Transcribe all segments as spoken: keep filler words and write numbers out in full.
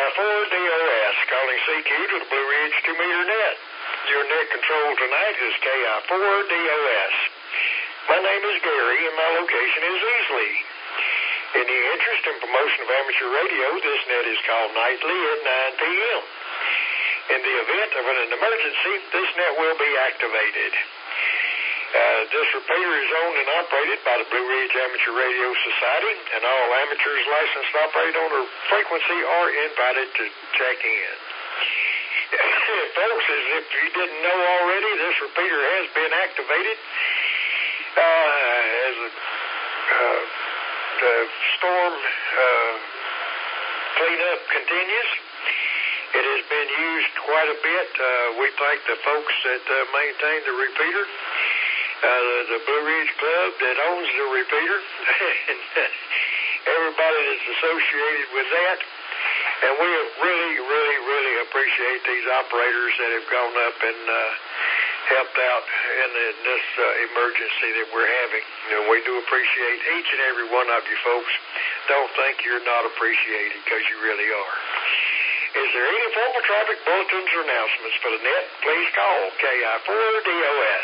four D O S, calling C Q to the Blue Ridge two meter net. Your net control tonight is K I four D O S. My name is Gary, and my location is Easley. In the interest and promotion of amateur radio, this net is called nightly at nine p m In the event of an emergency, this net will be activated. Uh, this repeater is owned and operated by the Blue Ridge Amateur Radio Society, and all amateurs licensed to operate on the frequency are invited to check in. Folks, as if you didn't know already, this repeater has been activated uh, as a, uh, the storm uh, cleanup continues. It has been used quite a bit. Uh, we thank the folks that uh, maintain the repeater. Uh, the, the Blue Ridge Club that owns the repeater, and everybody that's associated with that. And we really, really, really appreciate these operators that have gone up and uh, helped out in, in this uh, emergency that we're having. And we do appreciate each and every one of you folks. Don't think you're not appreciated, because you really are. Is there any formal traffic bulletins or announcements for the net? Please call K I four D O S.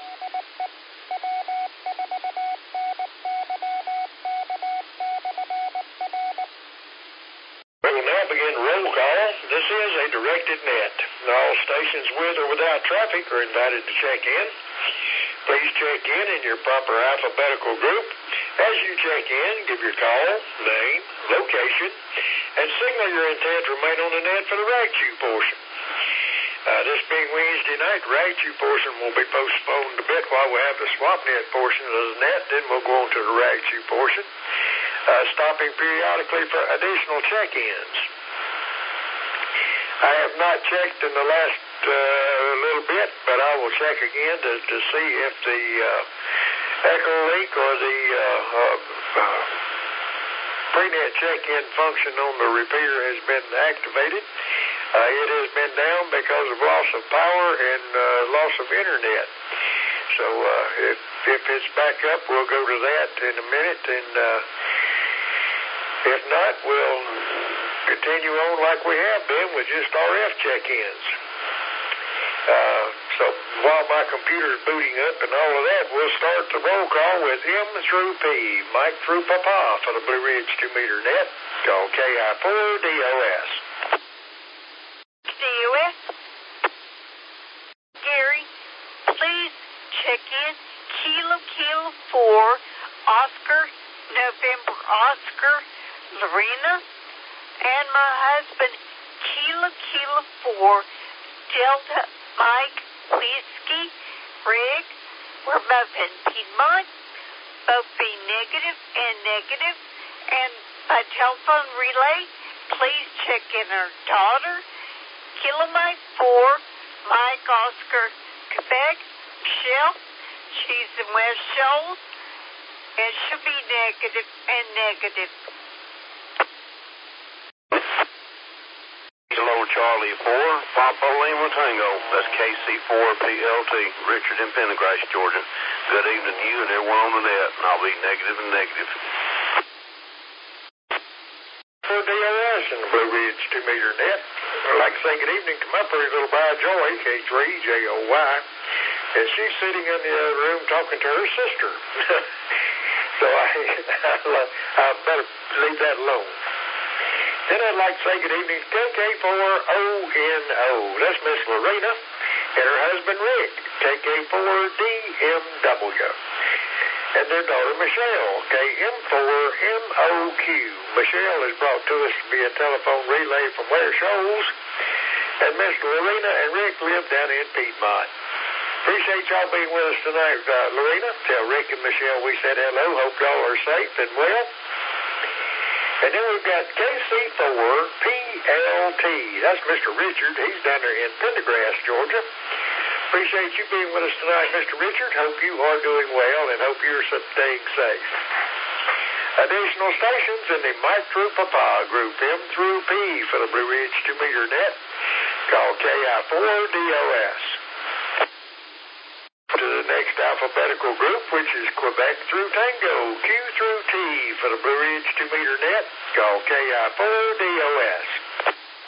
Roll call. This is a directed net. All stations with or without traffic are invited to check in. Please check in in your proper alphabetical group. As you check in, give your call, name, location, and signal your intent to remain on the net for the Ragchu portion. Uh, this being Wednesday night, Ragchu portion will be postponed a bit while we have the swap net portion of the net. Then we'll go on to the Ragchu portion, uh, stopping periodically for additional check-ins. I have not checked in the last uh, little bit, but I will check again to, to see if the uh, echo link or the uh, uh, uh, pre-net check-in function on the repeater has been activated. Uh, it has been down because of loss of power and uh, loss of internet. So uh, if, if it's back up, we'll go to that in a minute, and uh, if not, we'll continue on like we have been with just R F check-ins. Uh, so while my computer's booting up and all of that, we'll start the roll call with M through P, Mike through Papa for the Blue Ridge two meter net. Call K I four D O S. D O S. Gary, please check in Kilo Kilo four, Oscar, November Oscar, Lorena, and my husband, Kilo Kilo four, Delta Mike Whiskey, Rick. We're both in Piedmont, both being negative and negative. And by telephone relay, please check in our daughter, Kilo Mike four, Mike Oscar, Quebec, Michelle. She's in West Shoals, and she'll be negative and negative. Kilo Charlie four, Papa Lima Tango. That's K C four P L T, Richard in Pendergrass, Georgia. Good evening to you and everyone on the net, and I'll be negative and negative. For D O S and the Blue Ridge two meter net, I'd like to say good evening to my pretty little by Joy, K three J O Y, and she's sitting in the other room talking to her sister. So I, I better leave that alone. Then I'd like to say good evening to K K four O N O. That's Miss Lorena and her husband Rick, K K four D M W. And their daughter Michelle, K M four M O Q. Michelle is brought to us via telephone relay from Ware Shoals. And Miss Lorena and Rick live down in Piedmont. Appreciate y'all being with us tonight, uh, Lorena. Tell Rick and Michelle we said hello. Hope y'all are safe and well. And then we've got K C four P L T. That's Mister Richard. He's down there in Pendergrass, Georgia. Appreciate you being with us tonight, Mister Richard. Hope you are doing well and hope you're staying safe. Additional stations in the Mike through Papa group, M through P for the Blue Ridge two meter net. Call K I four D O S. To the next alphabetical group, which is Quebec through Tango, Q through T for the Blue Ridge two meter net. Call K I four D O S.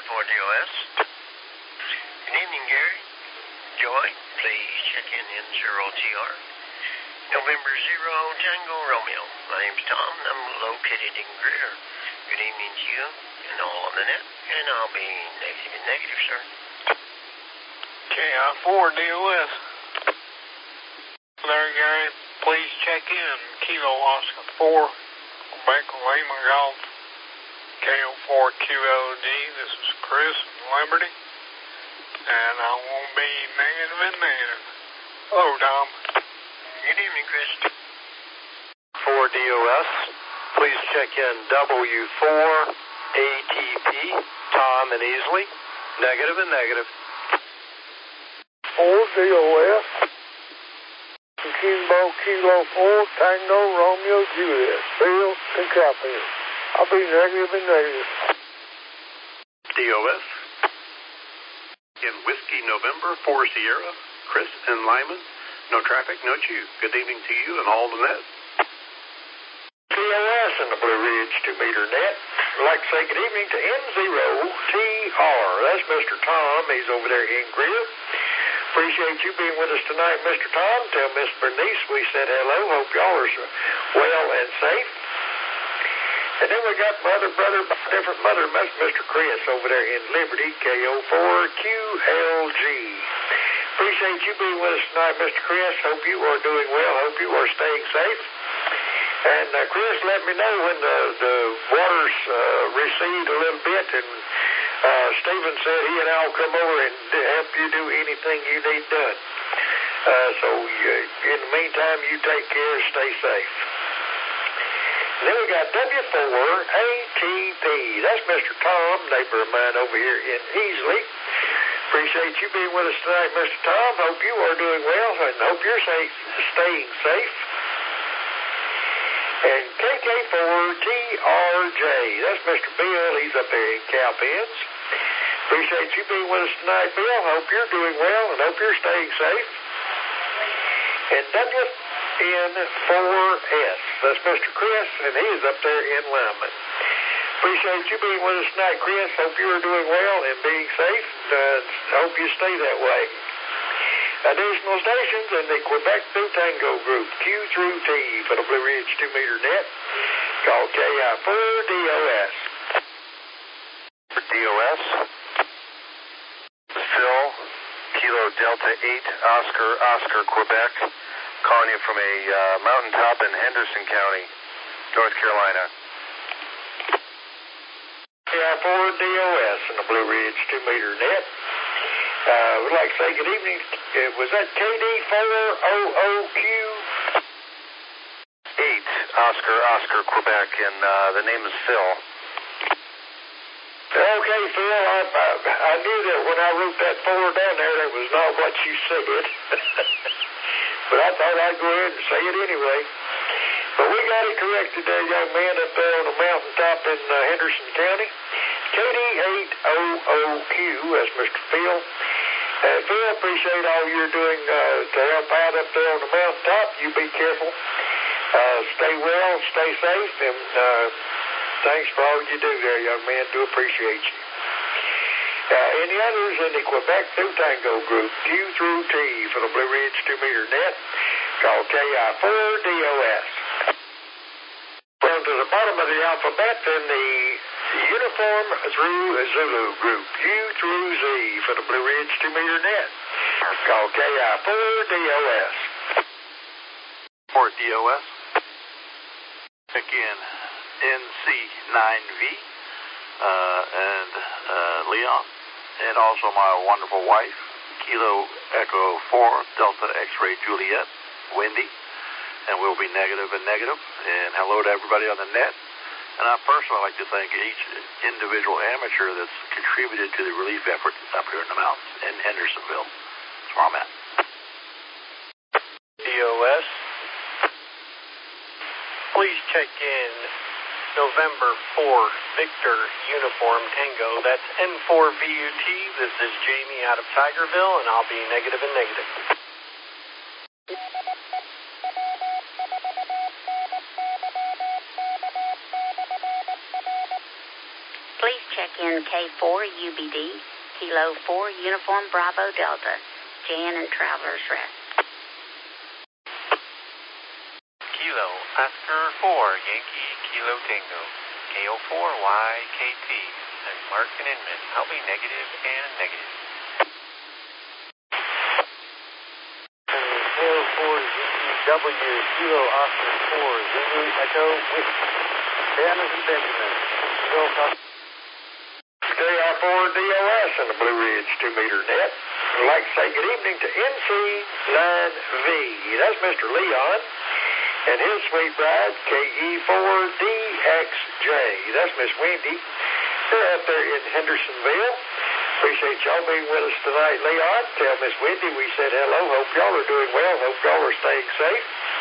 four D O S. Good evening, Gary. Joy, please check in N zero T R. November zero Tango Romeo. My name's Tom, and I'm located in Greer. Good evening to you and all on the net, and I'll be negative and negative, sir. K I four D O S. There, Gary. Please check in Kilo Oscar four, Quebec Lima Golf, K O four Q L G. This is Chris from Liberty, and I won't be negative and negative. Hello, Tom. Good evening, Chris. four D O S. Please check in W four A T P, Tom and Easley. Negative and negative. four D O S. Kimbo Kilo four Tango Romeo Juliet. Bill and Copy. I'll be negative and negative. D O S. In Whiskey November four Sierra, Chris and Lyman. No traffic, no chew. Good evening to you and all the net. T O S in the Blue Ridge two meter net. I'd like to say good evening to N zero T R. That's Mister Tom. He's over there in Greer. Appreciate you being with us tonight, Mister Tom. Tell Miss Bernice we said hello. Hope y'all are well and safe. And then we got mother, brother, different mother, Mister Chris over there in Liberty, K O four Q L G. Appreciate you being with us tonight, Mister Chris. Hope you are doing well. Hope you are staying safe. And uh, Chris, let me know when the, the waters uh, recede a little bit. And uh, Stephen said he and I'll come over and help you do anything you need done. Uh, so uh, in the meantime, you take care. Stay safe. And then we got W four A T P. That's Mister Tom, neighbor of mine over here in Easley. Appreciate you being with us tonight, Mister Tom. Hope you are doing well and hope you're safe, staying safe. And K K four T R J. That's Mister Bill. He's up there in Cowpens. Appreciate you being with us tonight, Bill. Hope you're doing well and hope you're staying safe. And W N four S. That's Mister Chris, and he is up there in Lyman. Appreciate you being with us tonight, Chris. Hope you are doing well and being safe. Uh, hope you stay that way. Additional stations in the Quebec Blue Tango group, Q through T for the Blue Ridge two meter net. Call K I four D O S. For D O S, Phil, Kilo Delta eight, Oscar, Oscar, Quebec. Calling you from a uh, mountaintop in Henderson County, North Carolina. K I four D O S in the Blue Ridge two meter net. Uh, we'd like to say good evening. Uh, was that K D four O O Q? eight, Oscar, Oscar, Quebec, and uh, the name is Phil. Okay, Phil, I, I, I knew that when I wrote that four down there, that was not what you said. But I thought I'd go ahead and say it anyway. But we got it corrected there, young man, up there on the mountaintop in uh, Henderson County. K D eight O O Q, that's Mister Phil. Uh, Phil, appreciate all you're doing uh, to help out up there on the mountaintop. You be careful. Uh, stay well, stay safe, and uh, thanks for all you do there, young man. Do appreciate you. Uh, any others in the Quebec Blue Tango group, Q through T for the Blue Ridge two meter net, call K I four D O S. Down to the bottom of the alphabet in the uniform through Zulu group, Q through Z for the Blue Ridge two meter net, call K I four D O S. For D O S, again, N C nine V, uh, and uh, Leon, and also my wonderful wife, Kilo Echo four Delta X-Ray Juliet, Wendy, and we'll be negative and negative. And hello to everybody on the net. And I personally like to thank each individual amateur that's contributed to the relief effort up here in the mountains in Hendersonville. That's where I'm at. D O S. Please check in November fourth, Victor Uniform Tango. That's N four V U T. This is Jamie out of Tigerville, and I'll be negative and negative. Please please check in K four U B D, Kilo four Uniform Bravo Delta, Jan and Traveler's Rest. Kilo Oscar four Yankee Kilo Tango, K O four Y K T, and Mark and Inman. I'll be negative and negative. K O four Z E W Kilo Oscar four Zulu Echo Whiskey. Dennis and Benjamin. Kilo K I four D O S in the Blue Ridge two meter net. I'd like to say good evening to N C nine V. That's Mister Leon. And his sweet bride, K E four D X J. That's Miss Wendy. They're up there in Hendersonville. Appreciate y'all being with us tonight, Leon. Tell Miss Wendy we said hello. Hope y'all are doing well. Hope y'all are staying safe.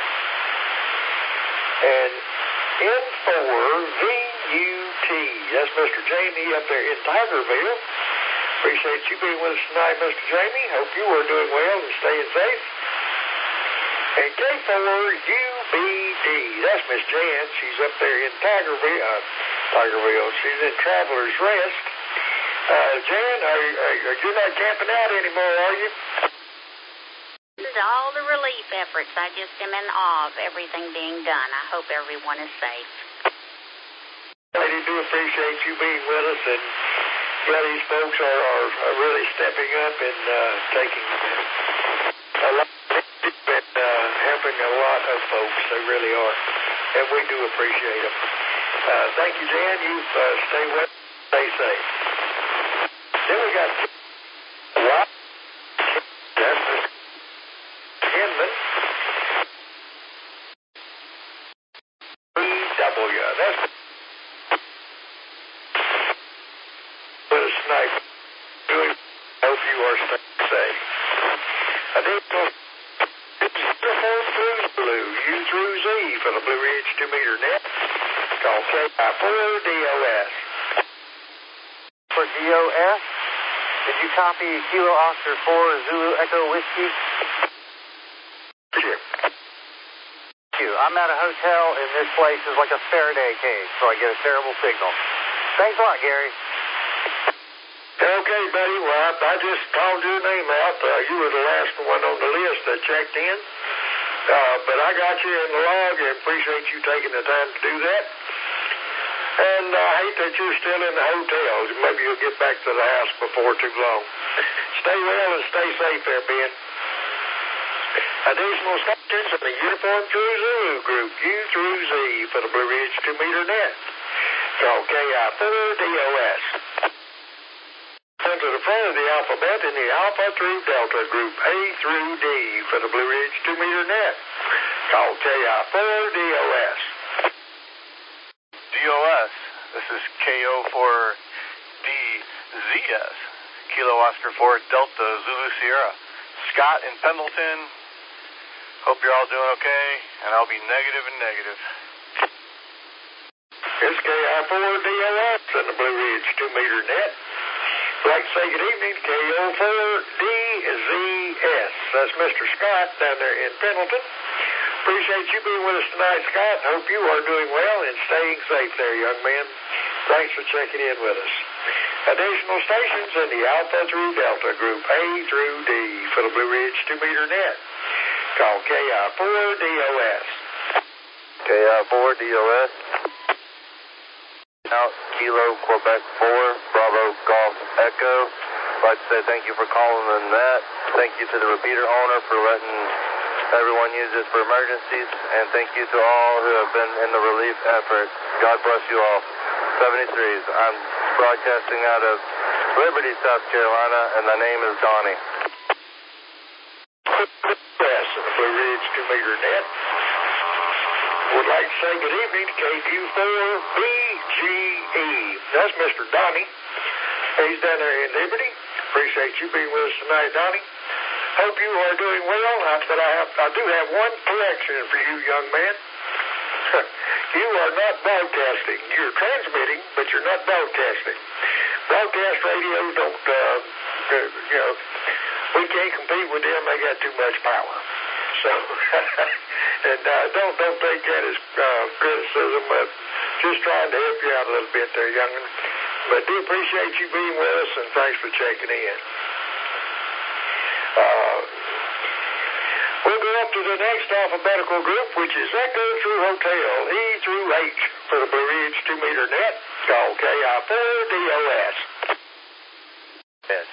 And N four V U T. That's Mister Jamie up there in Tigerville. Appreciate you being with us tonight, Mister Jamie. Hope you are doing well and staying safe. And K four U B D. That's Miss Jan. She's up there in Tigerville. Uh, Tigerville. She's in Traveler's Rest. Uh, Jan, are, are, are you not camping out anymore, are you? This is all the relief efforts. I just am in awe of everything being done. I hope everyone is safe. I do appreciate you being with us, and yeah, these folks are, are, are really stepping up and uh, taking a lot and uh, helping a lot of folks. They really are, and we do appreciate them. Uh, thank you, Jan. You uh, stay well, stay safe. Then we got what? That's Inman. E W. That's with us tonight. Really hope you are staying safe. I did go Blue U through Z for the Blue Ridge two meter net. Call K I four D O S. For D O S, did you copy Kilo Oscar four Zulu Echo Whiskey? Sure. Thank you. I'm at a hotel, and this place is like a Faraday cage, so I get a terrible signal. Thanks a lot, Gary. Okay, buddy. Well, I, I just called your name out. Uh, you were the last one on the list that checked in. Uh, but I got you in the log and appreciate you taking the time to do that. And uh, I hate that you're still in the hotels. Maybe you'll get back to the house before too long. Stay well and stay safe there, Ben. Additional stations in the Uniform True Zulu Group, U through Z for the Blue Ridge two meter net. Call K I four D O S. And to the front of the alphabet in the Alpha through Delta Group, A through D for the Blue Ridge two meter net. Call K I four D O S. D O S, this is K O four D Z S, Kilo Oscar four Delta Zulu Sierra. Scott in Pendleton, hope you're all doing okay, and I'll be negative and negative. It's K I four D O S in the Blue Ridge two meter net. I'd like to say good evening to K O four D Z S. That's Mister Scott down there in Pendleton. Appreciate you being with us tonight, Scott. Hope you are doing well and staying safe there, young man. Thanks for checking in with us. Additional stations in the Alpha through Delta Group, A through D for the Blue Ridge two meter net. Call K I four D O S. K I four D O S. Out Kilo Quebec four Bravo Golf Echo. I'd like to say thank you for calling in that. Thank you to the repeater owner for letting everyone use this for emergencies, and thank you to all who have been in the relief effort. God bless you all. seventy-threes. I'm broadcasting out of Liberty, South Carolina, and the name is Donnie. Yes, in the Blue Ridge two meter net. Would like to say good evening to K Q four B G E. That's Mister Donnie. He's down there in Liberty. Appreciate you being with us tonight, Donnie. Hope you are doing well, but I have I do have one correction for you, young man. You are not broadcasting. You're transmitting, but you're not broadcasting. Broadcast radios don't, uh, you know, we can't compete with them. They got too much power. So, and uh, don't don't take that as uh, criticism, but just trying to help you out a little bit there, young'un. But do appreciate you being with us, and thanks for checking in. Uh, we'll go up to the next alphabetical group, which is Echo through Hotel, E through H for the Blue Ridge two meter net. Call K I four D O S. Yes.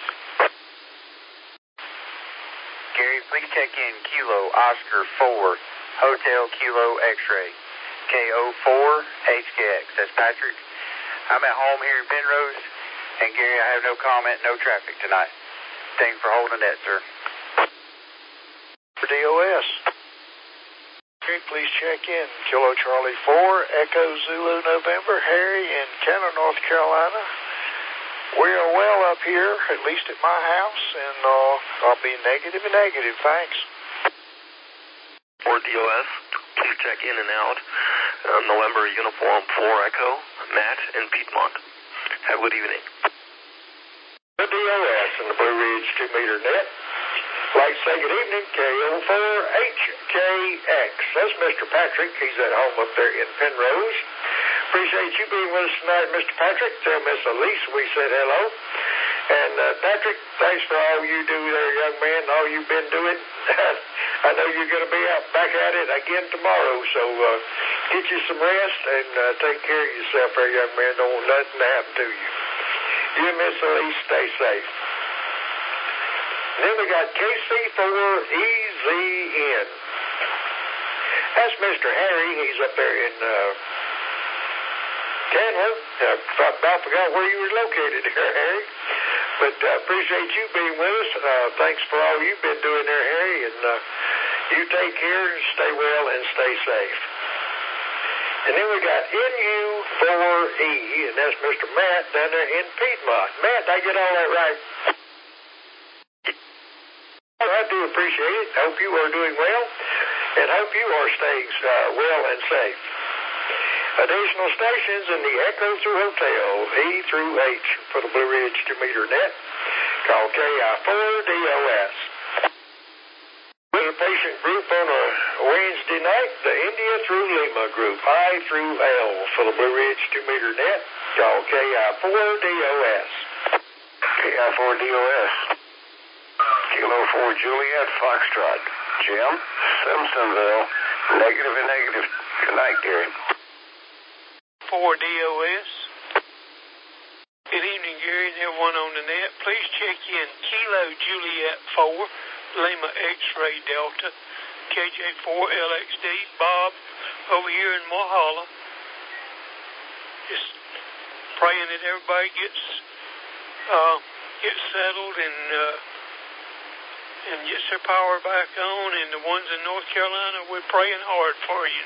Gary, please check in Kilo Oscar four Hotel Kilo X-ray K O four H K X. That's Patrick. I'm at home here in Penrose, and Gary, I have no comment, no traffic tonight. Thanks for holding that, sir. For D O S. Okay, please check in Kilo Charlie four Echo Zulu November, Harry in Kenner, North Carolina. We are well up here, at least at my house, and uh, I'll be negative and negative, thanks. For D O S, please check in and out. Uh, November Uniform four Echo, Matt in Piedmont. Have a good evening. The D O S and the Blue Ridge two meter net. Like to say good evening, K O four H K X. That's Mister Patrick. He's at home up there in Penrose. Appreciate you being with us tonight, Mister Patrick. Tell Miss Elise we said hello. And uh, Patrick, thanks for all you do there, young man, and all you've been doing. I know you're going to be out back at it again tomorrow, so uh, get you some rest and uh, take care of yourself there, young man. Don't want nothing to happen to you. You and Miss Elise, stay safe. And then we got K C four E Z N. That's Mister Harry. He's up there in uh, Candler. I about forgot where you were located there, Harry. But I uh, appreciate you being with us. Uh, thanks for all you've been doing there, Harry. And uh, you take care, stay well, and stay safe. And then we got N U four E, and that's Mister Matt down there in Piedmont. Matt, did I get all that right? I do appreciate it. Hope you are doing well, and hope you are staying uh, well and safe. Additional stations in the Echo through Hotel, E through H for the Blue Ridge two meter net. Call K I four D O S. With a patient group on a Wednesday night, the India through Lima group, I through L for the Blue Ridge two meter net. Call K I four D O S. K I four D O S. Kilo four Juliet Foxtrot. Jim, Simpsonville, negative and negative. Good night, Gary. four D O S. Good evening, Gary, and everyone on the net. Please check in Kilo Juliet four, Lima X-Ray Delta, K J four L X D, Bob over here in Mulholland. Just praying that everybody gets uh, gets settled and uh, and gets their power back on. And the ones in North Carolina, we're praying hard for you.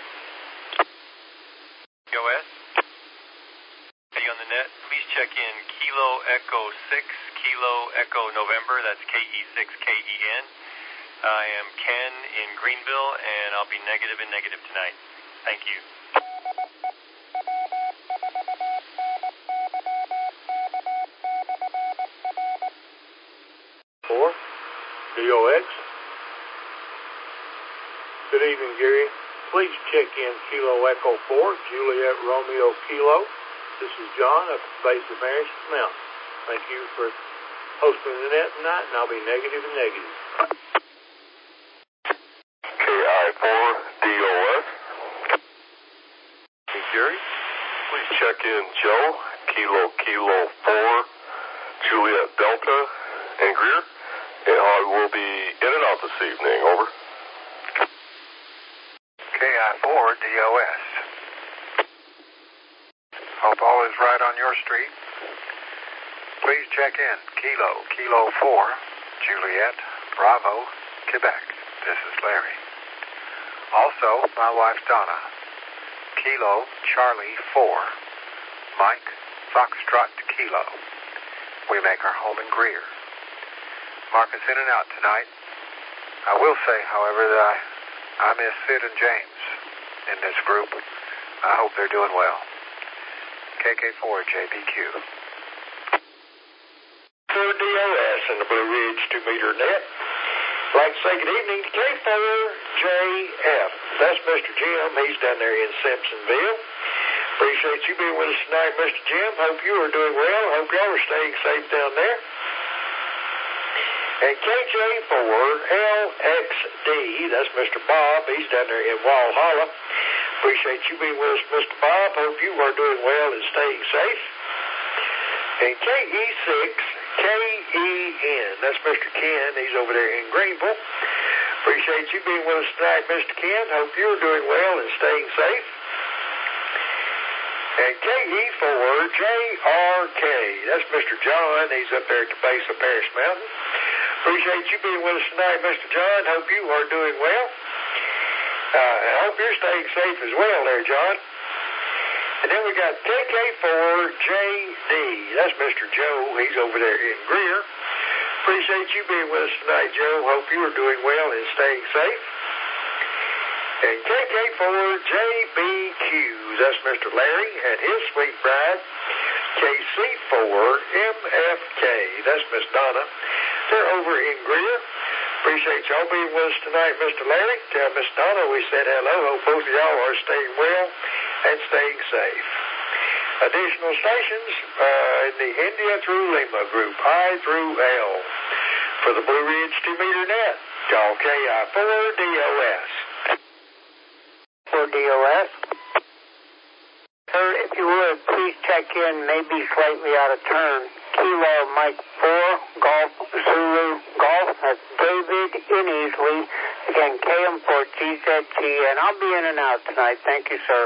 D O S. Hey, on the net, please check in Kilo Echo six, Kilo Echo November, that's K E six K E N. I am Ken in Greenville, and I'll be negative and negative tonight. Thank you. Four, D O X. Good evening, Gary. Please check in Kilo Echo four, Juliet Romeo Kilo. This is John up at the base of Harrison Mountain. Thank you for hosting the net tonight, and I'll be negative and negative. K I four D O S. Hey, Gary, please check in Joe, Kilo Kilo four, Juliet Delta, and Greer. And I will be in and out this evening. Over. K I four D O S. Hope all is right on your street. Please check in Kilo, Kilo four, Juliet, Bravo, Quebec. This is Larry. Also, my wife Donna. Kilo, Charlie four, Mike, Foxtrot Kilo. We make our home in Greer. Mark us in and out tonight. I will say, however, that I, I miss Sid and James in this group. I hope they're doing well. K K four J B Q. For D O S and the Blue Ridge two meter net. I'd like to say good evening to K four J F. That's Mister Jim. He's down there in Simpsonville. Appreciate you being with us tonight, Mister Jim. Hope you are doing well. Hope y'all are staying safe down there. And K J four L X D, that's Mister Bob. He's down there in Walhalla. Appreciate you being with us, Mister Bob. Hope you are doing well and staying safe. And K E six K E N, that's Mister Ken. He's over there in Greenville. Appreciate you being with us tonight, Mister Ken. Hope you're doing well and staying safe. And K E four J R K, that's Mister John. He's up there at the base of Paris Mountain. Appreciate you being with us tonight, Mister John. Hope you are doing well. Uh, I hope you're staying safe as well there, John. And then we got K K four J D. That's Mister Joe. He's over there in Greer. Appreciate you being with us tonight, Joe. Hope you are doing well and staying safe. And K K four J B Q. That's Mister Larry and his sweet bride. K C four M F K. That's Miss Donna. They're over in Greer. Appreciate y'all being with us tonight, Mister Larry. Tell Miss Donna we said hello. Hope both of y'all are staying well and staying safe. Additional stations uh, in the India through Lima group, I through L. For the Blue Ridge two meter net, call K I four D O S. four D O S. Sir, if you would, please check in, maybe slightly out of turn. Kilo Mike four, Golf Zulu Golf. That's David in Easley. Again, K M four G Z G, and I'll be in and out tonight. Thank you, sir.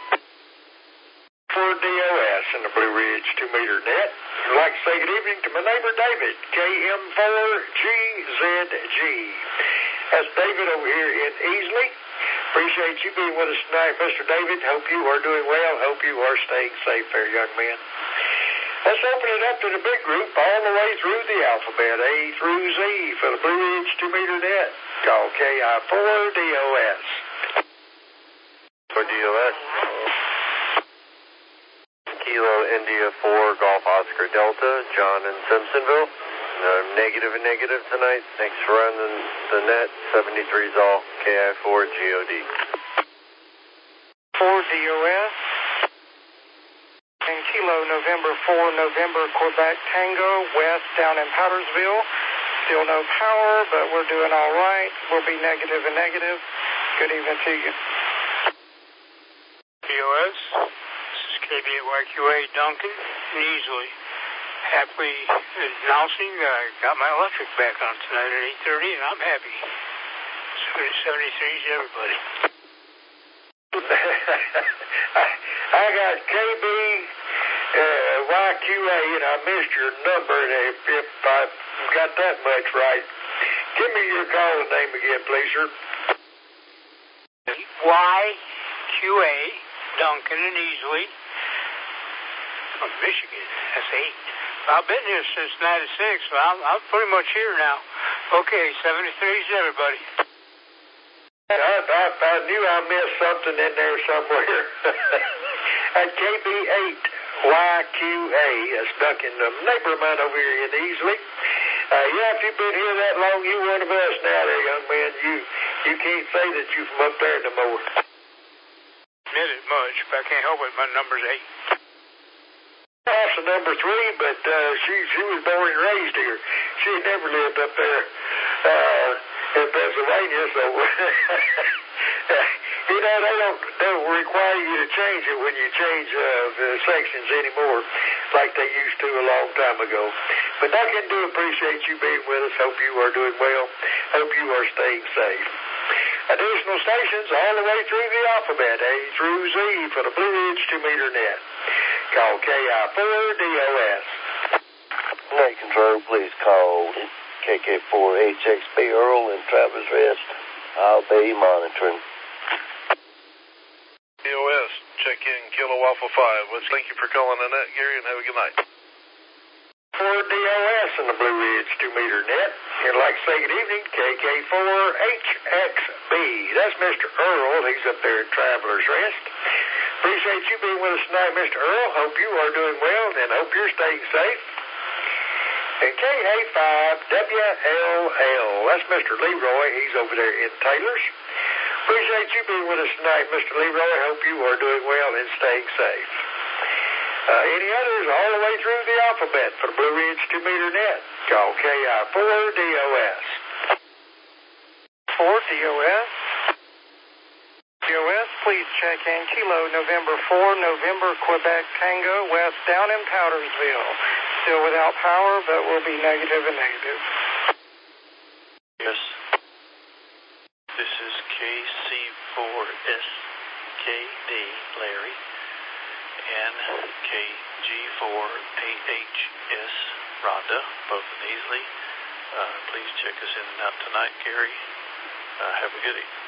For D O S in the Blue Ridge two meter net. I'd like to say good evening to my neighbor David, K M four G Z G. That's David over here in Easley. Appreciate you being with us tonight, Mister David. Hope you are doing well. Hope you are staying safe there, young man. Let's open it up to the big group all the way through the alphabet, A through Z for the Blue Ridge two meter net. Call K I four D O S. For D O S. Kilo India four, Golf Oscar Delta, John in Simpsonville. I'm negative and negative tonight. Thanks for running the net. seventy-three is all. K I four G O D. four D O S. And Kilo November four, November Quebec Tango, west down in Powdersville. Still no power, but we're doing all right. We'll be negative and negative. Good evening to you. D O S. K B eight Y Q A Duncan and Easley. Happily announcing that I got my electric back on tonight at eight thirty, and I'm happy. seventy-three is everybody. I got K B uh, Y Q A, and I missed your number, and if, if I got that much right, give me your calling name again, please, sir. Y Q A Duncan and Easley. From Michigan, that's eight. I've been here since ninety-six, so I'm, I'm pretty much here now. Okay, seventy-three is everybody. I, I, I knew I missed something in there somewhere. At K B eight Y Q A, that's Duncan, a neighbor of mine over here in Easley. Uh, yeah, if you've been here that long, you're one of us now there, young man. You you can't say that you're from up there no more. Admit it much, but I can't help it. My number's eight. Also number three, but uh, she she was born and raised here. She had never lived up there uh, in Pennsylvania, so you know they don't don't require you to change it when you change uh, the sections anymore, like they used to a long time ago. But I can do appreciate you being with us. Hope you are doing well. Hope you are staying safe. Additional stations all the way through the alphabet, A through Z for the Blue Ridge two meter net. Call K I four D O S. Night control, please call K K four H X B Earl in Travelers Rest. I'll be monitoring. D O S, check in Kilo Alpha five. Let's thank you for calling Annette, Gary, and have a good night. For D O S in the Blue Ridge two meter net. I'd like to say good evening, K K four H X B. That's Mister Earl. He's up there at Travelers Rest. Appreciate you being with us tonight, Mister Earl. Hope you are doing well and hope you're staying safe. And K A five W L L. That's Mister Leroy. He's over there in Taylor's. Appreciate you being with us tonight, Mister Leroy. I hope you are doing well and staying safe. Uh, any others all the way through the alphabet for the Blue Ridge two meter net? Call K I four D O S. four D O S. D O S, please check in Kilo November four, November Quebec Tango, west down in Powdersville. Still without power, but will be negative and negative. Yes. This is K C four S K D, Larry, and K G four A H S, Rhonda, both in Easley. Uh, please check us in and out tonight, Gary. Uh, have a good evening.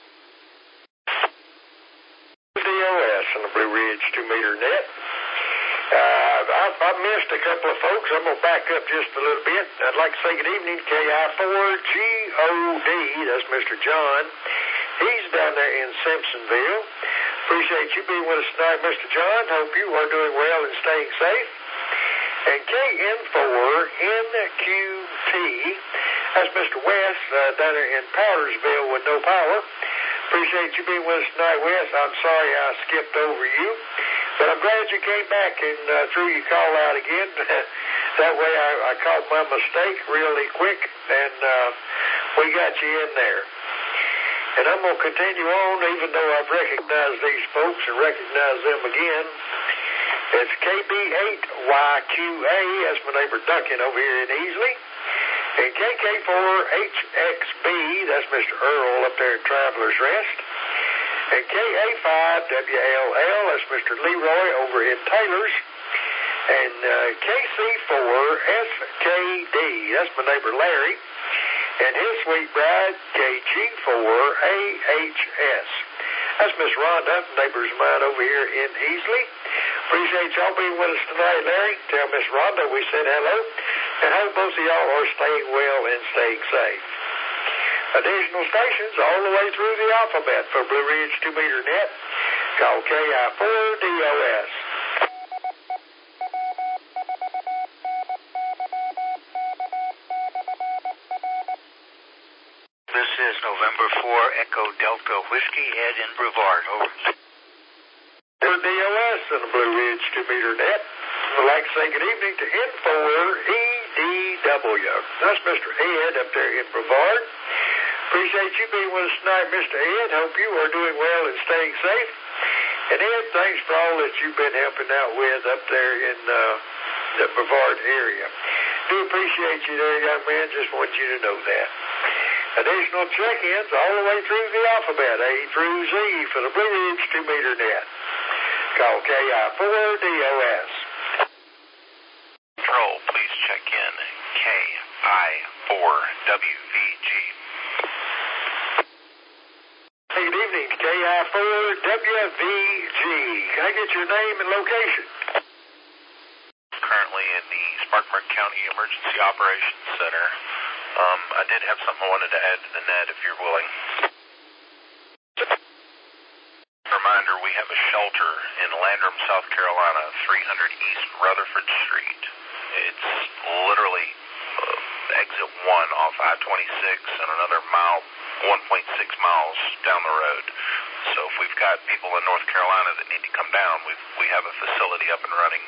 D O S on the Blue Ridge two meter net. Uh, I, I missed a couple of folks. I'm going to back up just a little bit. I'd like to say good evening to K I four G O D. That's Mister John. He's down there in Simpsonville. Appreciate you being with us tonight, Mister John. Hope you are doing well and staying safe. And K N four N Q T. That's Mister West uh, down there in Powdersville with no power. Appreciate you being with us tonight, Wes. I'm sorry I skipped over you, but I'm glad you came back and uh, threw your call out again. That way I, I caught my mistake really quick, and uh, we got you in there. And I'm going to continue on, even though I've recognized these folks and recognized them again. It's K B eight Y Q A. That's my neighbor Duncan over here in Easley. And K K four H X B, that's Mister Earl up there at Traveler's Rest. And K A five W L L, that's Mister Leroy over in Taylor's. And uh, K C four S K D, that's my neighbor Larry. And his sweet bride, K G four A H S. That's Miss Rhonda, neighbors of mine over here in Easley. Appreciate y'all being with us tonight, Larry. Tell Miss Rhonda we said hello. And hope both of y'all are staying well and staying safe. Additional stations all the way through the alphabet for Blue Ridge two meter net. Call K I four D O S. This is November four Echo Delta Whiskey, Ed in Brevard. Over. D O S and the Blue Ridge two meter net. I'd like to say good evening to N four E D W. That's Mister Ed up there in Brevard. Appreciate you being with us tonight, Mister Ed. Hope you are doing well and staying safe. And Ed, thanks for all that you've been helping out with up there in uh, the Brevard area. Do appreciate you there, young man. Just want you to know that. Additional check-ins all the way through the alphabet, A through Z, for the Blue Ridge two meter net. Call K I four D O S. Control, please check in K I four W V G. Hey, good evening, K I four W V G. Can I get your name and location? Currently in the Spartanburg County Emergency Operations Center. Um, I did have something I wanted to add to the net if you're willing. Reminder, we have a shelter in Landrum, South Carolina, three hundred East Rutherford Street. It's literally uh, exit one off I twenty-six and another mile, one point six miles down the road. So if we've got people in North Carolina that need to come down, we we have a facility up and running.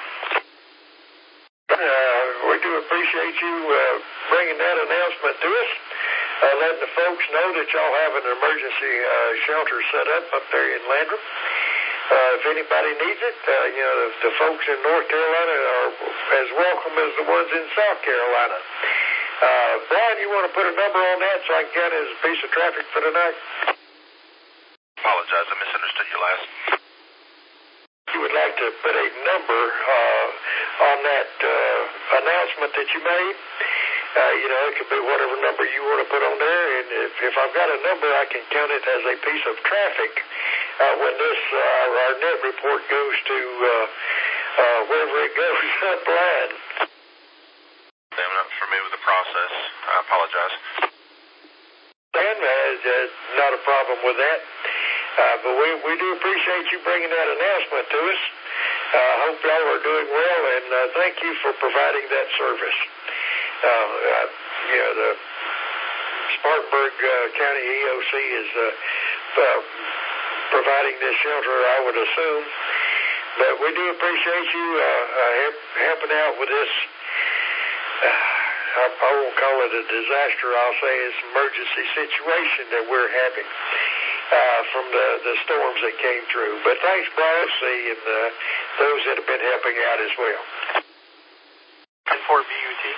Uh, we do appreciate you uh, bringing that announcement to us, uh, letting the folks know that y'all have an emergency uh, shelter set up up there in Landrum. Uh, if anybody needs it, uh, you know, the, the folks in North Carolina are as welcome as the ones in South Carolina. Uh, Brian, you want to put a number on that so I can count it as a piece of traffic for tonight? Apologize, I misunderstood you last. You would like to put a number uh, on that uh, announcement that you made. Uh, you know, it could be whatever number you want to put on there, and if, if I've got a number, I can count it as a piece of traffic uh, when this uh, our net report goes to uh, uh, wherever it goes upline. I'm not familiar with the process. I apologize. And uh, uh, not a problem with that. Uh, but we, we do appreciate you bringing that announcement to us. I uh, hope y'all are doing well, and uh, thank you for providing that service. Uh, uh, you know, the Spartanburg uh, County E O C is uh, uh, providing this shelter, I would assume. But we do appreciate you uh, uh, help, helping out with this. Uh, I, I won't call it a disaster. I'll say it's an emergency situation that we're having uh, from the, the storms that came through. But thanks, Brian C. and uh, those that have been helping out as well. And for V U T.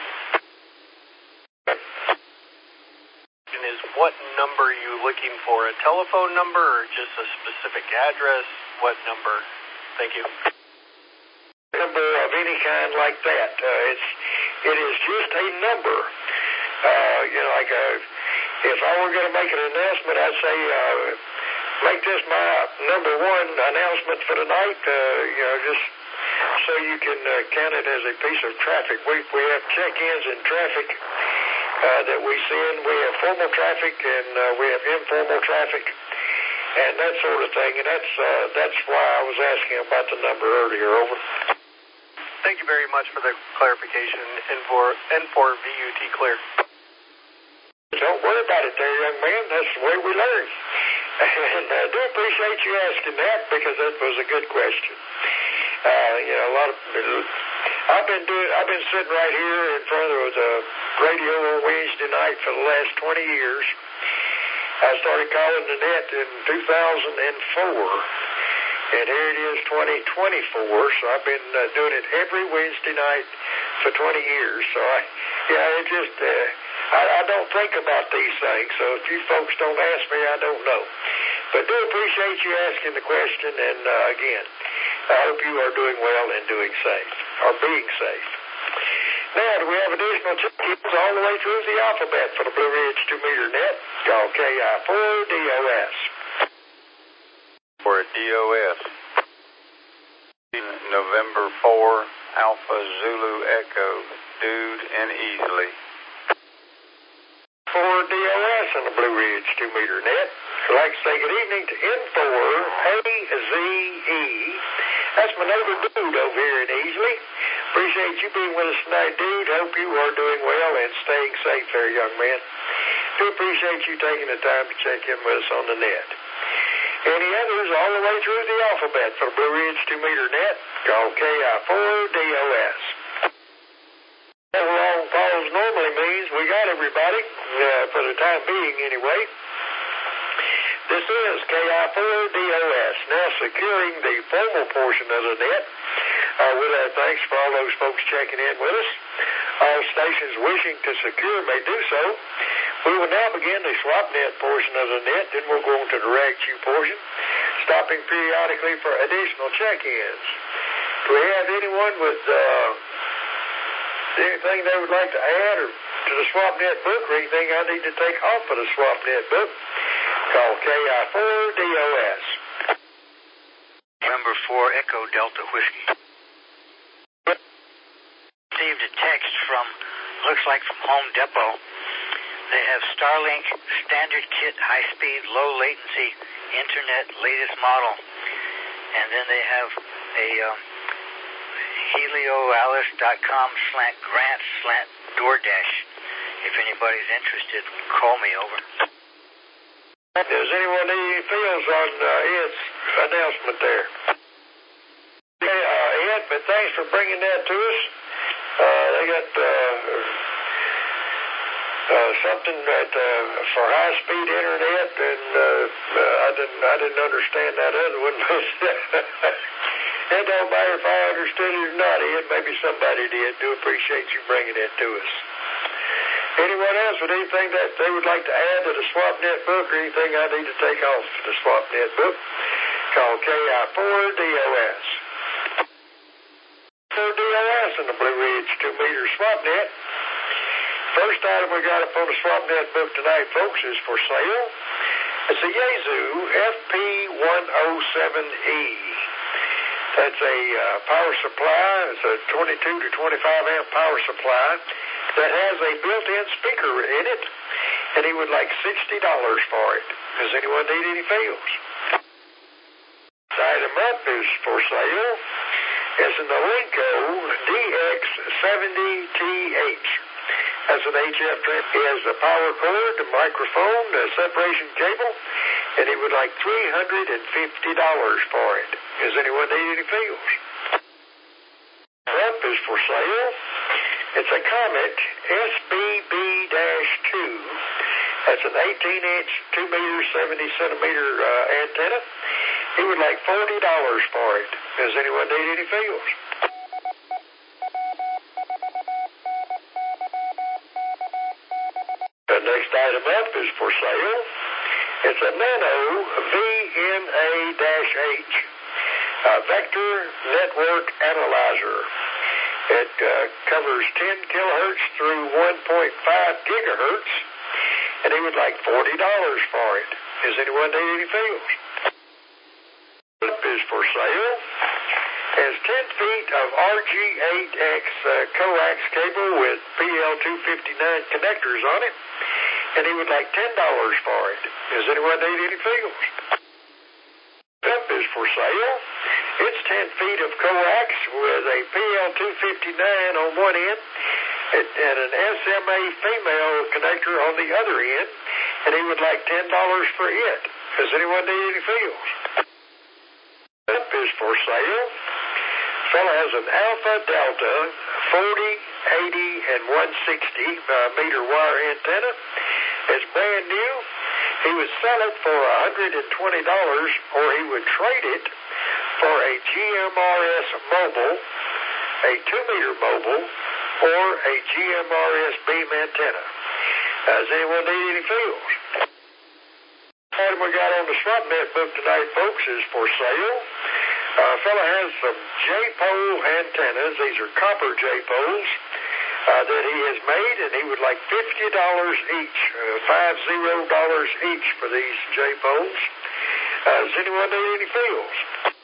And is what number are you looking for? A telephone number or just a specific address? What number? Thank you. Number of any kind like that. Uh, it's it is just a number. Uh, you know, like a, if I were going to make an announcement, I'd say uh, make this my number one announcement for tonight. Uh, you know, just so you can uh, count it as a piece of traffic. We we have check-ins and traffic uh, that we send. We have formal traffic and uh, we have informal traffic. And that sort of thing, and that's uh, that's why I was asking about the number earlier. Over. Thank you very much for the clarification, and for and for V U T clear. Don't worry about it, there, young man. That's the way we learn. And I do appreciate you asking that because that was a good question. Uh, you know, a lot of I've been doing. I've been sitting right here in front of the radio on Wednesday night for the last twenty years. I started calling the net in two thousand four, and here it is twenty twenty-four, so I've been uh, doing it every Wednesday night for twenty years. So, I, yeah, it just, uh, I, I don't think about these things, so if you folks don't ask me, I don't know. But do appreciate you asking the question, and uh, again, I hope you are doing well and doing safe, or being safe. Now, do we have additional check-ins all the way through the alphabet for the Blue Ridge two meter net? Call K I four D O S. For D O S. November four, Alpha Zulu Echo, Dude and Easily. For D O S on the Blue Ridge two meter net. I'd like to say good evening to N four A Z E. That's my neighbor Dude over here in Easley. Appreciate you being with us tonight, Dude. Hope you are doing well and staying safe there, young man. Do appreciate you taking the time to check in with us on the net. Any others all the way through the alphabet for the Blue Ridge two meter net? Call K I four D O S. Long pause normally means we got everybody, uh, for the time being anyway. This is K I four D O S, now securing the formal portion of the net. Uh, with our thanks for all those folks checking in with us. All stations wishing to secure may do so. We will now begin the swap net portion of the net, then we'll go on to the rag chew portion, stopping periodically for additional check-ins. Do we have anyone with uh, anything they would like to add or to the swap net book, or anything I need to take off of the swap net book? Call K I four D O S. Number four, Echo Delta Whiskey. Received a text from, looks like from Home Depot. They have Starlink standard kit, high speed, low latency, internet, latest model. And then they have a um, helioalice dot com slant grant slant DoorDash. If anybody's interested, call me over. Does anyone need any feels on uh, Ed's announcement there? Yeah, uh, Ed, but thanks for bringing that to us. Uh, they got uh, uh, something that uh, for high-speed internet, and uh, uh, I didn't I didn't understand that other one. It don't matter if I understood it or not, Ed. Maybe somebody did. Do appreciate you bringing it to us. Anyone else with anything that they would like to add to the SwapNet book, or anything I need to take off the SwapNet book? Call K I four D O S. four D O S in the Blue Ridge two meter SwapNet. First item we got up on the SwapNet book tonight, folks, is for sale. It's a Yaesu F P one oh seven E. That's a uh, power supply. It's a twenty-two to twenty-five amp power supply that has a built-in speaker in it, and he would like sixty dollars for it. Does anyone need any feels? This item up is for sale. It's an Elenco D X seventy T H. That's an H F trip. He has a power cord, a microphone, a separation cable, and he would like three hundred fifty dollars for it. Does anyone need any feels? Up is for sale. It's a Comet S B B two. That's an eighteen inch, two meter, seventy centimeter uh, antenna. He would like forty dollars for it. Does anyone need any feels? The next item up is for sale. It's a Nano V N A H, a Vector Network Analyzer. It uh, covers ten kilohertz through one point five gigahertz, and he would like forty dollars for it. Does anyone need any feels? Up is for sale. Has ten feet of R G eight X uh, coax cable with P L two fifty-nine connectors on it, and he would like ten dollars for it. Does anyone need any feels? Up is for sale. It's ten feet of coax with a P L two fifty-nine on one end and, and an S M A female connector on the other end, and he would like ten dollars for it. Does anyone need any feels? Up is for sale. Fellow has an Alpha Delta forty, eighty, and one sixty uh, meter wire antenna. It's brand new. He would sell it for one hundred twenty dollars, or he would trade it for a G M R S mobile, a two meter mobile, or a G M R S beam antenna. Does anyone need any feels? The item we got on the SwapNet book tonight, folks, is for sale. A uh, fellow has some J-pole antennas. These are copper J-poles uh, that he has made, and he would like fifty dollars each, uh, five zero dollars each for these J-poles. Uh, does anyone need any feels?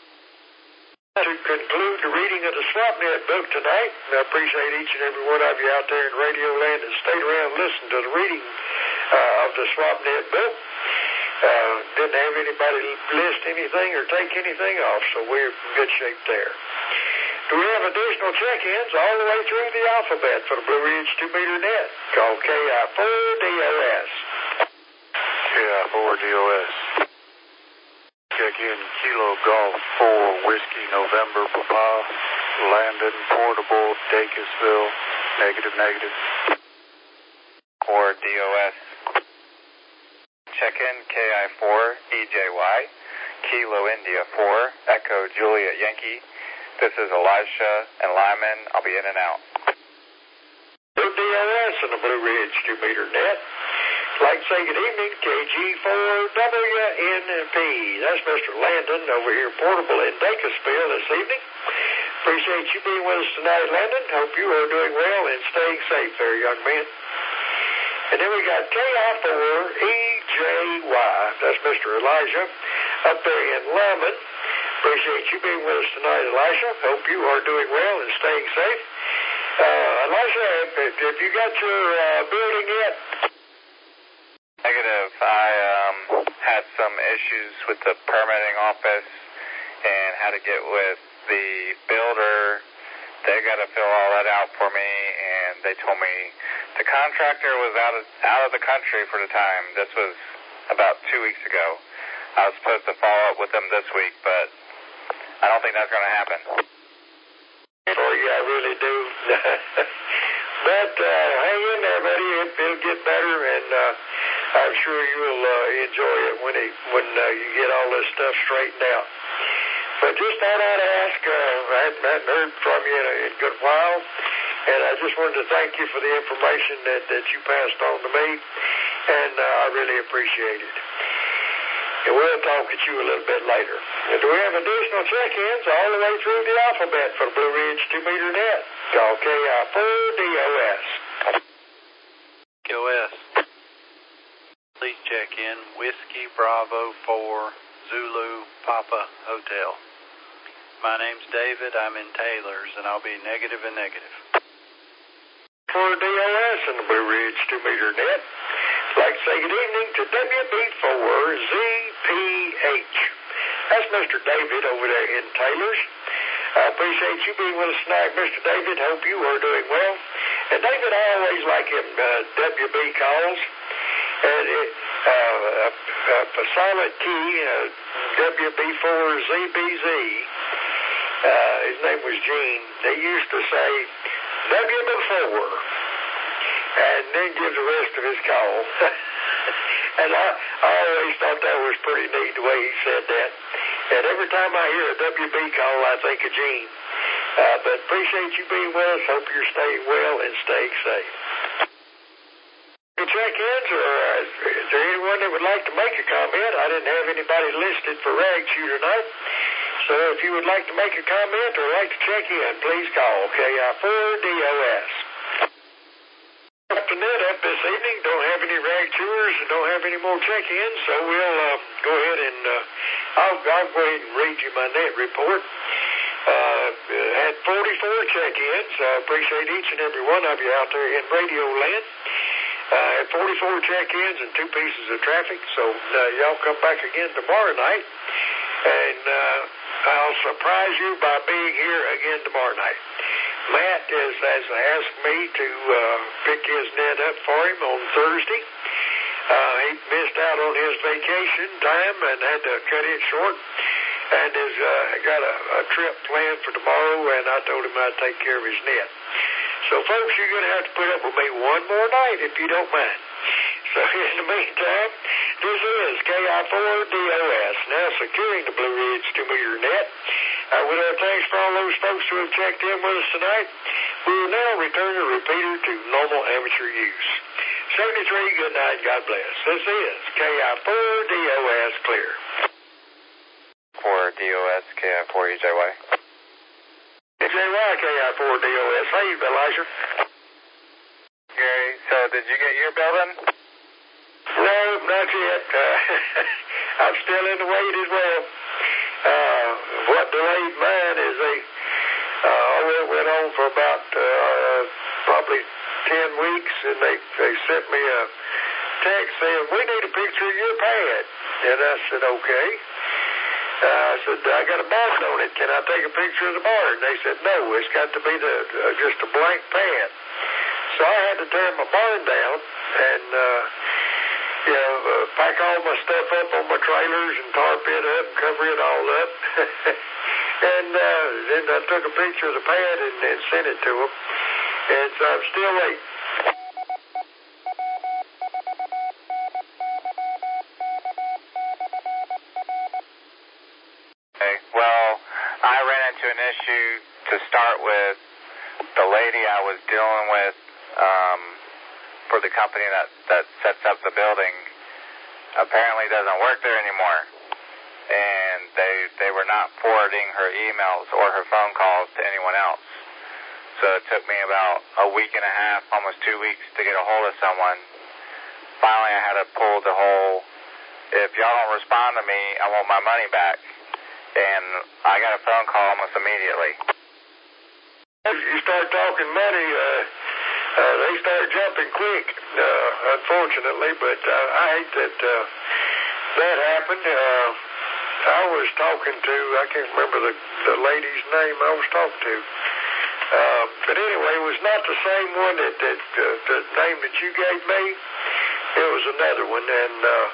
To conclude the reading of the SwapNet book tonight, I appreciate each and every one of you out there in Radio Land that stayed around and listened to the reading uh, of the SwapNet book. Uh, didn't have anybody list anything or take anything off, so we're in good shape there. Do we have additional check-ins all the way through the alphabet for the Blue Ridge two meter net? Call K I four D O S. K I four D O S. Check in Kilo Golf four Whiskey November Papa, Landon Portable, Dacusville, negative, negative. Four D O S. Check in K I four E J Y, Kilo India four, Echo Juliet Yankee. This is Elisha and Lyman. I'll be in and out. D O S in the Blue Ridge two meter net. I'd like to say good evening, K G four W N P. That's Mister Landon over here, Portable in Dacusville this evening. Appreciate you being with us tonight, Landon. Hope you are doing well and staying safe there, young man. And then we got K I four E J Y. That's Mister Elijah up there in Lyman. Appreciate you being with us tonight, Elisha. Hope you are doing well and staying safe. Uh, Elisha, have, have you got your uh, building yet? Negative. I um, had some issues with the permitting office and had to get with the builder. They got to fill all that out for me, and they told me the contractor was out of out of the country for the time. This was about two weeks ago. I was supposed to follow up with them this week, but I don't think that's going to happen. Oh, yeah, I really do. But uh, hang in there, buddy. It, it'll get better, and uh, I'm sure you'll uh, enjoy it when it, when uh, you get all this stuff straightened out. But just thought I'd ask. Uh, I hadn't, hadn't heard from you in a, in a good while, and I just wanted to thank you for the information that, that you passed on to me, and uh, I really appreciate it. And we'll talk at you a little bit later. And do we have additional check-ins all the way through the alphabet for the Blue Ridge two meter net? Call K I four D O S. K O S. Please check in Whiskey Bravo four Zulu Papa Hotel. My name's David. I'm in Taylor's, and I'll be negative and negative. For D O S in the Blue Ridge two meter net, I'd like to say good evening to W B four Z P H. That's Mister David over there in Taylor's. I appreciate you being with us tonight, Mister David. Hope you are doing well And David, I always like him uh, W B calls. And it, uh, uh, uh, for silent key, uh, W B four Z B Z, uh, his name was Gene. They used to say W B four, and then give the rest of his call. And I, I always thought that was pretty neat the way he said that. And every time I hear a W B call, I think of Gene. Uh, but appreciate you being with us. Hope you're staying well and staying safe. Check-ins, or uh, is there anyone that would like to make a comment? I didn't have anybody listed for Rag Chew tonight. So if you would like to make a comment or like to check in, please call K I four D O S. After net up this evening, don't have any Rag Chewers and don't have any more check-ins, so we'll uh, go ahead and uh, I'll, I'll go ahead and read you my net report. Uh, had forty-four check-ins. I appreciate each and every one of you out there in Radio Land. Uh, had forty-four check-ins and two pieces of traffic, so uh, y'all come back again tomorrow night, and uh, I'll surprise you by being here again tomorrow night. Matt is, has asked me to uh, pick his net up for him on Thursday. Uh, he missed out on his vacation time and had to cut it short, and has uh, got a, a trip planned for tomorrow, and I told him I'd take care of his net. So, folks, you're going to have to put up with me one more night if you don't mind. So, in the meantime, this is K I four D O S, now securing the Blue Ridge two-meter net. Uh, with our thanks for all those folks who have checked in with us tonight, we will now return the repeater to normal amateur use. seventy-three, good night, God bless. This is K I four D O S clear. four D O S, K I four E J Y. E J Y, K I four D O S. Hey, Elijah. Gary, so did you get your building? No, not yet. Uh, I'm still in the wait as well. Uh, what delayed mine is they, uh, it went on for about uh, probably ten weeks, and they, they sent me a text saying, we need a picture of your pad. And I said, okay. Uh, I said, I got a barn on it. Can I take a picture of the barn? They said, no, it's got to be the uh, just a blank pad. So I had to tear my barn down and, uh, you know, uh, pack all my stuff up on my trailers and tarp it up and cover it all up. And uh, then I took a picture of the pad and, and sent it to them. And so I'm still waiting. Okay, well, I ran into an issue to start with. The lady I was dealing with um, for the company that, that sets up the building apparently doesn't work there anymore. And they they were not forwarding her emails or her phone calls to anyone else. So it took me about a week and a half, almost two weeks, to get a hold of someone. Finally, I had to pull the whole, if y'all don't respond to me, I want my money back. And I got a phone call almost immediately. If you start talking money, uh, uh, they start jumping quick, uh, unfortunately. But uh, I hate that uh, that happened. Uh, I was talking to, I can't remember the, the lady's name I was talking to. Uh, but anyway, it was not the same one that, that uh, the name that you gave me. It was another one. And uh,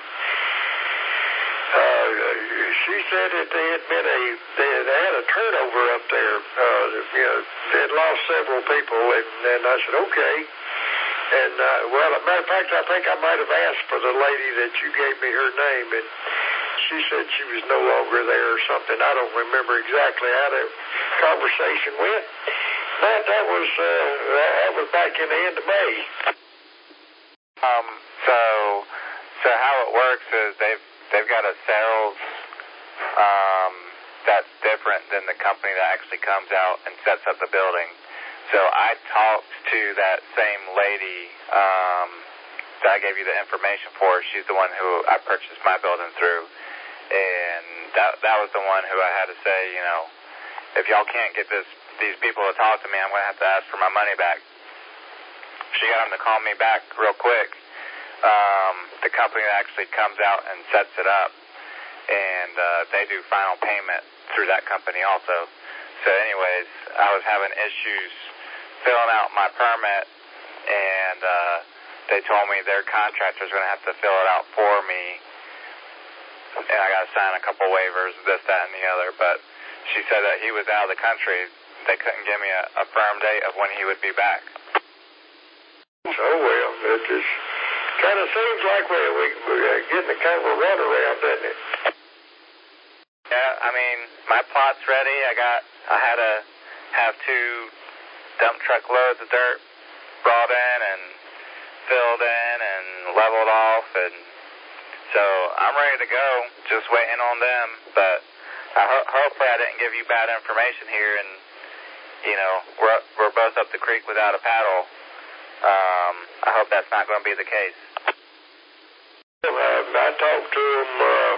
uh, she said that they had been a, they had had a turnover up there. Uh, you know, they had lost several people. And, and I said, okay. And, uh, well, as a matter of fact, I think I might have asked for the lady that you gave me her name. And she said she was no longer there or something. I don't remember exactly how the conversation went. But that was, uh, that was back in the end of May. Um, so, so how it works is they've, they've got a sales, um, that's different than the company that actually comes out and sets up the building. So I talked to that same lady, um, that I gave you the information for. She's the one who I purchased my building through. And that, that was the one who I had to say, you know, if y'all can't get this, these people to talk to me, I'm going to have to ask for my money back. She got them to call me back real quick. Um, the company that actually comes out and sets it up, and uh, they do final payment through that company also. So anyways, I was having issues filling out my permit and uh, they told me their contractor's going to have to fill it out for me, and I got to sign a couple waivers, this, that, and the other. But she said that he was out of the country. They couldn't give me a, a firm date of when he would be back. So, well, it just kind of seems like we're, we, we're getting a kind of a runaround, doesn't it? Yeah, I mean, my plot's ready. I got, I had to have two dump truck loads of dirt brought in and filled in and leveled off, and so I'm ready to go, just waiting on them. But I ho- hopefully I didn't give you bad information here, and, you know, we're, we're both up the creek without a paddle. Um, I hope that's not going to be the case. Well, I, I talked to him, uh,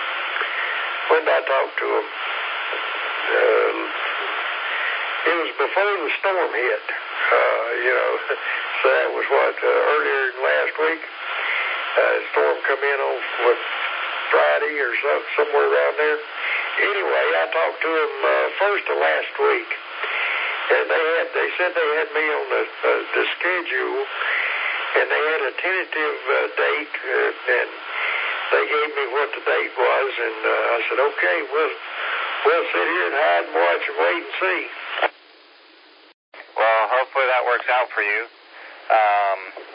when did I talk to him? Uh, it was before the storm hit, uh, you know, so that was what, uh, earlier than last week. Uh, storm come in on, what, Friday or so, somewhere around there. Anyway, I talked to him uh, first of last week. And they had, they said they had me on the, uh, the schedule, and they had a tentative uh, date, uh, and they gave me what the date was, and uh, I said, okay, we'll, we'll sit here and hide and watch and wait and see. Well, hopefully that works out for you. Um,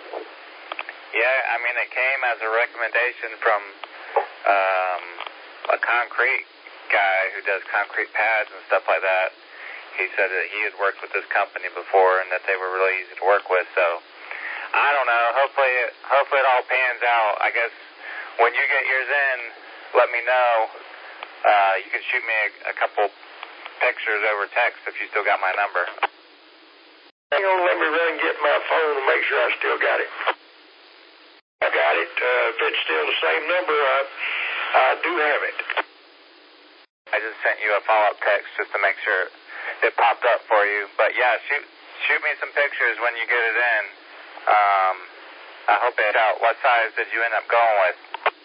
yeah, I mean, it came as a recommendation from um, a concrete guy who does concrete pads and stuff like that. He said that he had worked with this company before and that they were really easy to work with. So, I don't know. Hopefully, hopefully it all pans out. I guess when you get yours in, let me know. Uh, you can shoot me a, a couple pictures over text if you still got my number. Hang on, let me run and get my phone and make sure I still got it. I got it. Uh, if it's still the same number, I, I do have it. I just sent you a follow-up text just to make sure it popped up for you. But yeah, shoot shoot me some pictures when you get it in. Um, I hope it's out. What size did you end up going with?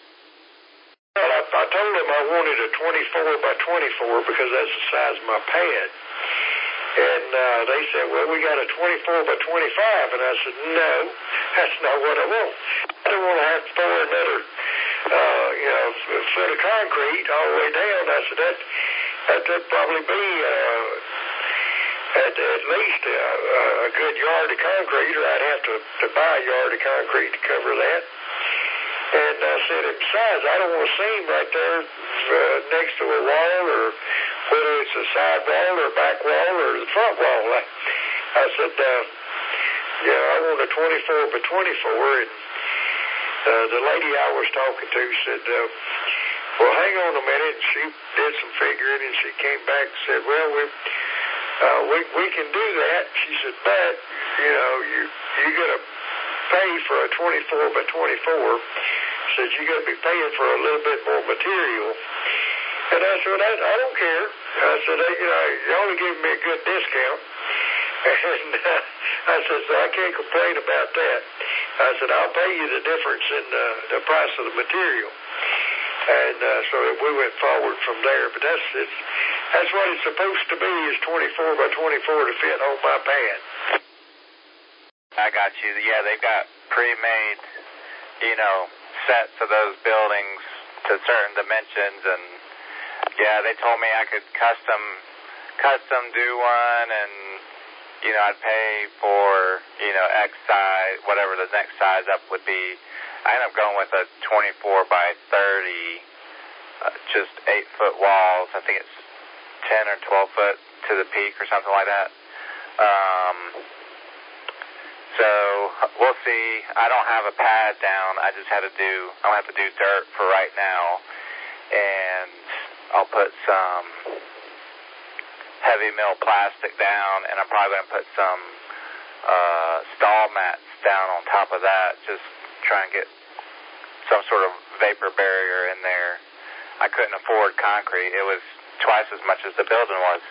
Well, I, I told them I wanted a twenty-four by twenty-four because that's the size of my pad. And uh, they said, well, we got a twenty-four by twenty-five. And I said, no, that's not what I want. I don't want to have to pour another, uh, you know, foot of concrete all the way down. I said, that, that, that'd probably be uh, at, at least a, a good yard of concrete, or I'd have to, to buy a yard of concrete to cover that. And I said, besides, I don't want to see him right there uh, next to a wall, or whether it's a side wall or back wall or the front wall. I, I said, uh, yeah, I want a twenty-four by twenty-four. And uh, the lady I was talking to said, uh, well, hang on a minute. And she did some figuring, and she came back and said, well, we uh, we, we can do that. She said, but, you know, you, you're going to pay for a twenty-four by twenty-four. Said you're going to be paying for a little bit more material. And I said, I, I don't care. I said, you know, you only giving me a good discount. And uh, I said, so I can't complain about that. I said, I'll pay you the difference in uh, the price of the material. And uh, so we went forward from there. But that's it's, that's what it's supposed to be, is twenty-four by twenty-four to fit on my pad. I got you. Yeah, they've got pre-made, you know, sets of those buildings to certain dimensions, and yeah, they told me I could custom custom do one, and you know, I'd pay for, you know, X size, whatever the next size up would be. I ended up going with a twenty-four by thirty, uh, just eight foot walls. I think it's ten or twelve foot to the peak or something like that. Um, So we'll see. I don't have a pad down. I just had to do, I don't have to do dirt for right now. And I'll put some heavy mill plastic down, and I'm probably going to put some uh, stall mats down on top of that, just try and get some sort of vapor barrier in there. I couldn't afford concrete. It was twice as much as the building was.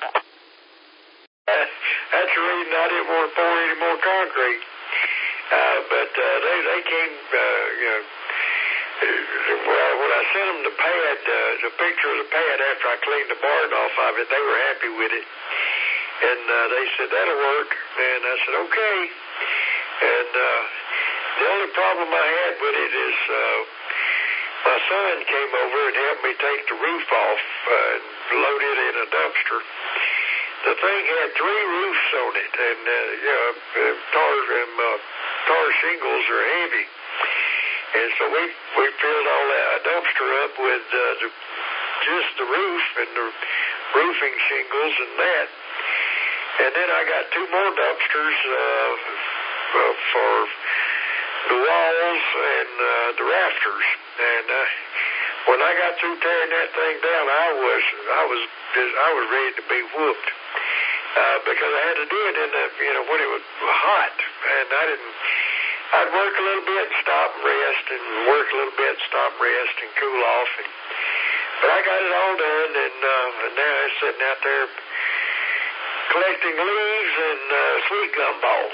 That's the reason I didn't want to pour any more concrete. Uh, but uh, they they came, uh, you know, well, when I sent them the pad, uh, the picture of the pad after I cleaned the barn off of it, they were happy with it. And uh, they said, that'll work. And I said, okay. And uh, the only problem I had with it is uh, my son came over and helped me take the roof off uh, and load it in a dumpster. The thing had three roofs on it, and uh, you know, tar, and, uh, tar shingles are heavy. And so we we filled all that dumpster up with uh, the, just the roof and the roofing shingles and that. And then I got two more dumpsters uh, uh, for the walls and uh, the rafters. And uh, when I got through tearing that thing down, I was I was I was ready to be whooped uh, because I had to do it in the you know when it was hot, and I didn't. I'd work a little bit and stop and rest, and work a little bit, stop, rest, and cool off. And, but I got it all done, and, uh, and now I'm sitting out there collecting leaves and uh, sweet gum balls.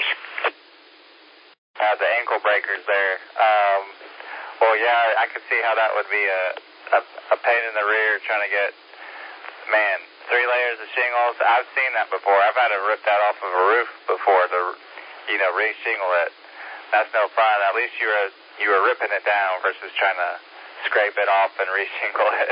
Uh, the ankle breakers there. Um, well, yeah, I could see how that would be a, a, a pain in the rear trying to get, man, three layers of shingles. I've seen that before. I've had to rip that off of a roof before to, you know, re-shingle it. That's no fun. At least you were you were ripping it down versus trying to scrape it off and re-shingle it.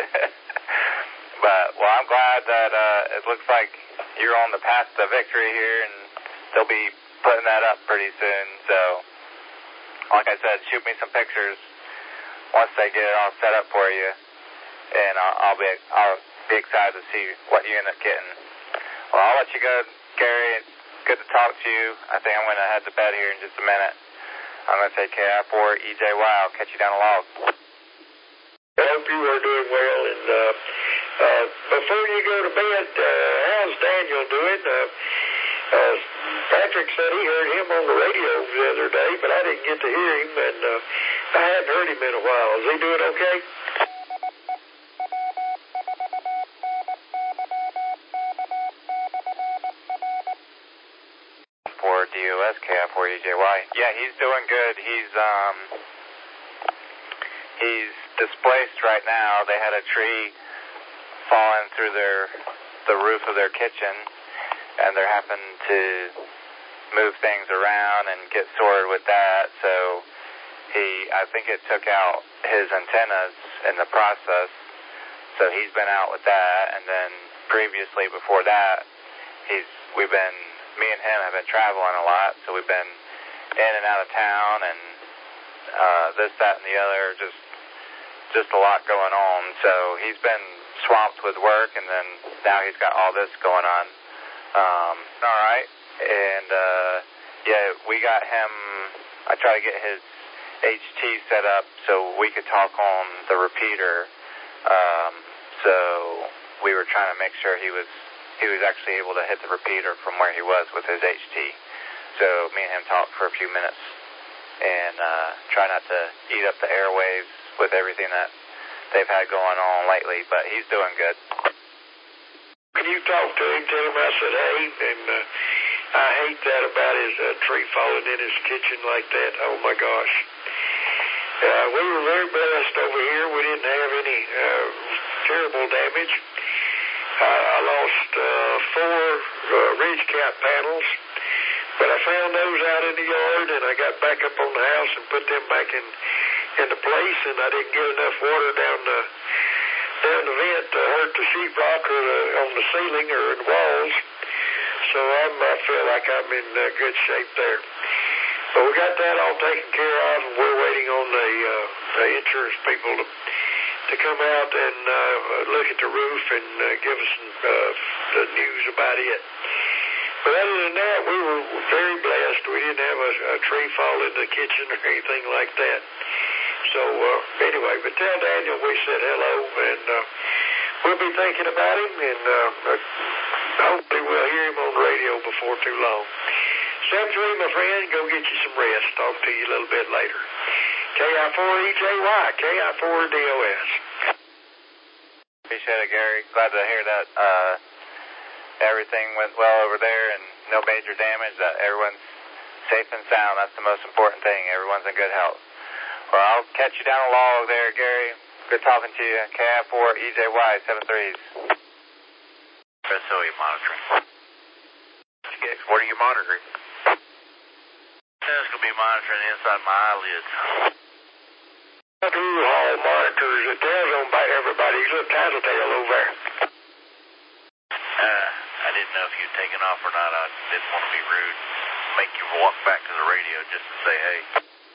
But, well, I'm glad that uh, it looks like you're on the path to victory here, and they'll be putting that up pretty soon. So, like I said, shoot me some pictures once they get it all set up for you, and I'll, I'll be I'll be excited to see what you end up getting. Well, I'll let you go, Gary. It's good to talk to you. I think I'm going to head to bed here in just a minute. I'm going to say K I four E J Y. I'll catch you down the log. I hope you are doing well. And uh, uh, before you go to bed, uh, how's Daniel doing? Uh, uh, Patrick said he heard him on the radio the other day, but I didn't get to hear him, and uh, I hadn't heard him in a while. Is he doing okay? D O S K I four E J Y. Yeah, he's doing good. He's um he's displaced right now. They had a tree falling through their the roof of their kitchen, and they're having to move things around and get sorted with that. So he, I think it took out his antennas in the process. So he's been out with that, and then previously before that, he's we've been. Me and him have been traveling a lot, so we've been in and out of town, and uh, this, that, and the other, just just a lot going on. So he's been swamped with work, and then now he's got all this going on. Um, all right, and uh, yeah, we got him. I tried to get his H T set up so we could talk on the repeater. Um, so we were trying to make sure he was. He was actually able to hit the repeater from where he was with his H T. So me and him talked for a few minutes and uh, try not to eat up the airwaves with everything that they've had going on lately, but he's doing good. Can you talk to him, tell him I said hey, and uh, I hate that about his uh, tree falling in his kitchen like that. Oh my gosh. Uh, we were very blessed over here. We didn't have any uh, terrible damage. Uh, I lost uh, four uh, ridge cap panels, but I found those out in the yard, and I got back up on the house and put them back in into place, and I didn't get enough water down the down the vent to hurt the sheetrock or the, on the ceiling or in the walls. So I'm, I feel like I'm in uh, good shape there. But we got that all taken care of, and we're waiting on the, uh, the insurance people to to come out and uh, look at the roof and uh, give us uh, the news about it. But other than that, we were very blessed. We didn't have a, a tree fall in the kitchen or anything like that. So uh, anyway, but tell Daniel we said hello, and uh, we'll be thinking about him, and uh, hopefully we'll hear him on the radio before too long. Step three, my friend, go get you some rest. Talk to you a little bit later. K I four E J Y, K I four D O S. Appreciate it, Gary. Glad to hear that uh, everything went well over there and no major damage, that everyone's safe and sound. That's the most important thing. Everyone's in good health. Well, I'll catch you down the log there, Gary. Good talking to you. K I four E J Y, seven threes. S O E monitoring. What are you monitoring? It's going to be be monitoring inside my eyelids. Through hall monitors, it tells on by everybody's little tattletale over there. Uh, I didn't know if you'd taken off or not. I didn't want to be rude. Make you walk back to the radio just to say hey.